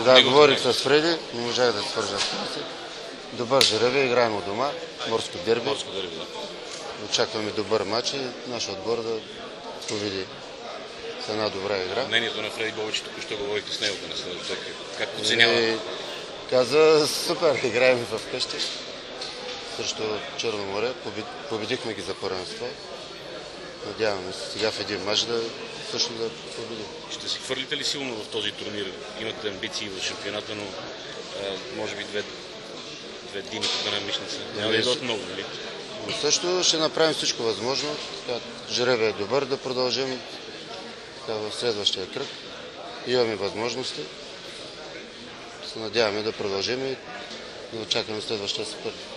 Да, говорих с Фреди, не можах да свържа с това. Добър жребий, играем у дома, морско дерби. Морско дерби, да. Очакваме добър матч и нашия отбор да победи с една добра игра. Мнението на Фреди Бобич, току-що говорихте с него, как оценява? Каза, супер, играем в къщи срещу Черно море, победихме ги за първенство. Надяваме се сега в един мач също да победим. Ще се хвърлите ли силно в този турнир? Имате амбиции в шампионата, но може би две дни тук на Мишница. Няма да идват много, нали? Но също ще направим всичко възможно. Жребия е добър, да продължим в следващия кръг. Имаме възможности. Се надяваме да продължим и да очакваме следващия си път.